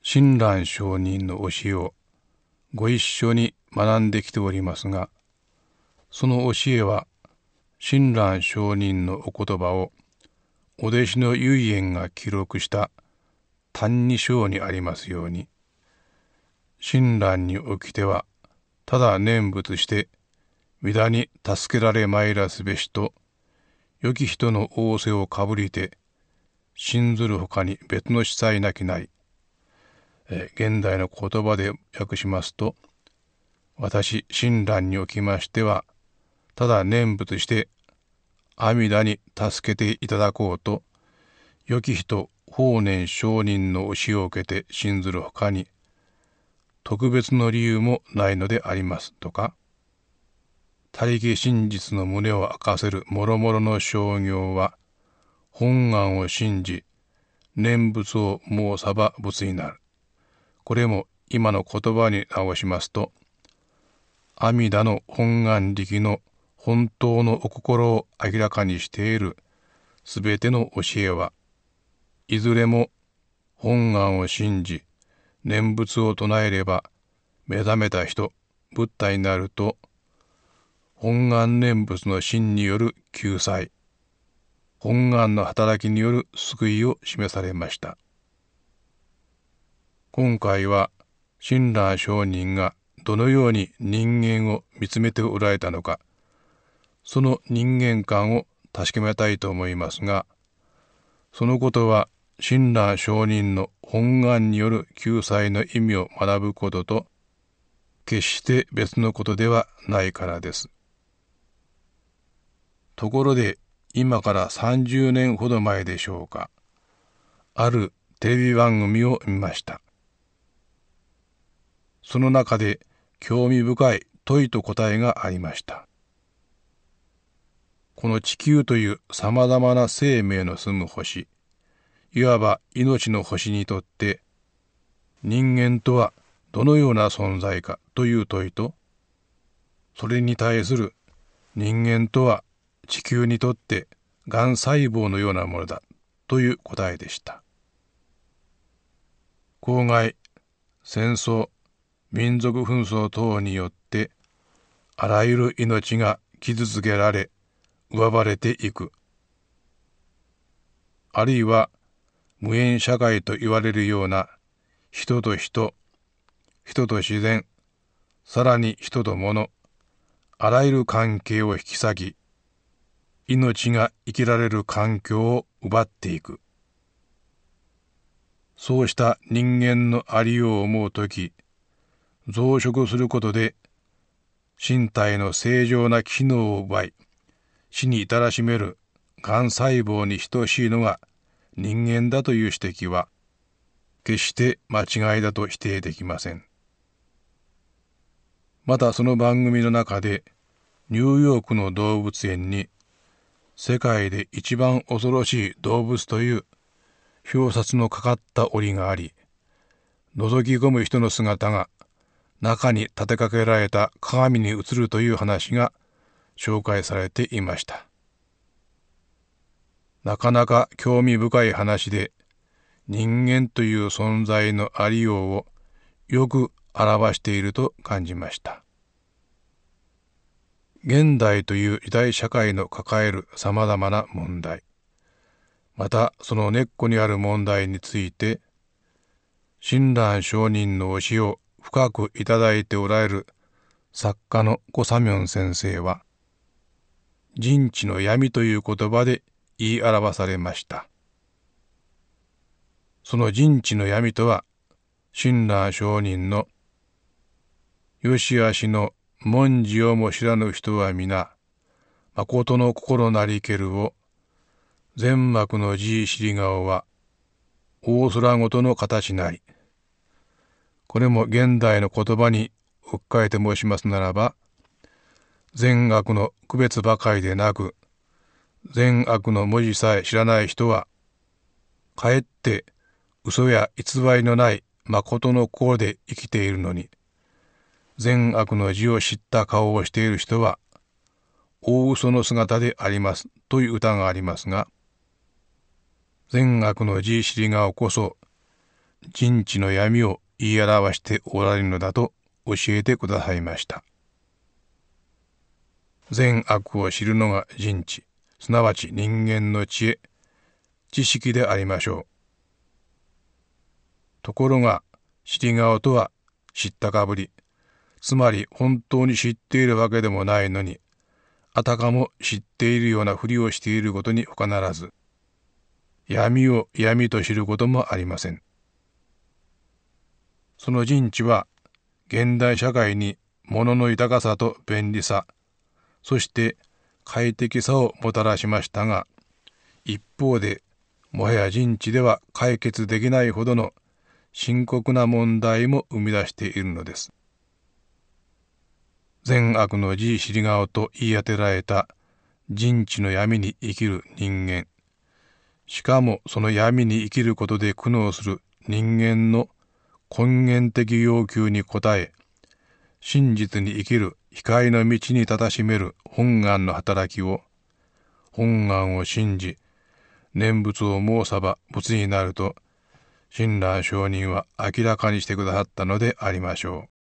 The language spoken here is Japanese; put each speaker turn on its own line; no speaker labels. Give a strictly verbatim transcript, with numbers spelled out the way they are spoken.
親鸞上人の教えをご一緒に学んできておりますが、その教えは親鸞上人のお言葉をお弟子の唯円が記録した歎異抄にありますように、親鸞におきてはただ念仏して皆に助けられまいらすべしと、良き人の仰せをかぶりて信ずるほかに別の司祭なきない。え現代の言葉で訳しますと、私親鸞におきましてはただ念仏して阿弥陀に助けていただこうと、良き人法然上人の教えを受けて信ずるほかに特別の理由もないのでありますとか、他力真実の旨を明かせる諸々の商業は本願を信じ念仏を申さば仏になる。これも今の言葉に直しますと、阿弥陀の本願力の本当のお心を明らかにしているすべての教えはいずれも本願を信じ念仏を唱えれば目覚めた人ブッダになると、本願念仏の真による救済、本願の働きによる救いを示されました。今回は親鸞上人がどのように人間を見つめておられたのか、その人間観を確かめたいと思いますが、そのことは親鸞上人の本願による救済の意味を学ぶことと決して別のことではないからです。ところで今からさんじゅうねんほど前でしょうか、あるテレビ番組を見ました。その中で興味深い問いと答えがありました。この地球というさまざまな生命の住む星、いわば命の星にとって人間とはどのような存在かという問いと、それに対する人間とは地球にとってがん細胞のようなものだという答えでした。公害、戦争、民族紛争等によってあらゆる命が傷つけられ奪われていく。あるいは無縁社会と言われるような人と人、人と自然、さらに人と物、あらゆる関係を引き裂き、命が生きられる環境を奪っていく。そうした人間のありようを思うとき、増殖することで身体の正常な機能を奪い、死に至らしめるがん細胞に等しいのが人間だという指摘は、決して間違いだと否定できません。またその番組の中で、ニューヨークの動物園に、世界で一番恐ろしい動物という表札のかかった檻があり、覗き込む人の姿が中に立てかけられた鏡に映るという話が紹介されていました。なかなか興味深い話で、人間という存在のありようをよく表していると感じました。現代という時代社会の抱えるさまざまな問題、またその根っこにある問題について、親鸞上人の教えを深くいただいておられる作家の顧左明先生は、人知の闇という言葉で言い表されました。その人知の闇とは、親鸞上人のよしあしの文字をも知らぬ人は皆、誠の心なりけるを、全幕の字知り顔は、大空ごとの形なり。これも現代の言葉に置き換えて申しますならば、善悪の区別ばかりでなく、善悪の文字さえ知らない人は、かえって嘘や偽りのない誠の心で生きているのに、善悪の字を知った顔をしている人は、大嘘の姿でありますという歌がありますが、善悪の字知り顔こそ、 人知の闇を言い表しておられるのだと教えてくださいました。善悪を知るのが人知、すなわち人間の知恵、知識でありましょう。ところが、知り顔とは知ったかぶり、つまり本当に知っているわけでもないのに、あたかも知っているようなふりをしていることに他ならず、闇を闇と知ることもありません。その人知は、現代社会に物の豊かさと便利さ、そして快適さをもたらしましたが、一方で、もはや人知では解決できないほどの深刻な問題も生み出しているのです。善悪の自知り顔と言い当てられた人知の闇に生きる人間、しかもその闇に生きることで苦悩する人間の根源的要求に応え、真実に生きる光の道にたたしめる本願の働きを、本願を信じ、念仏を申さば仏になると、親鸞上人は明らかにしてくださったのでありましょう。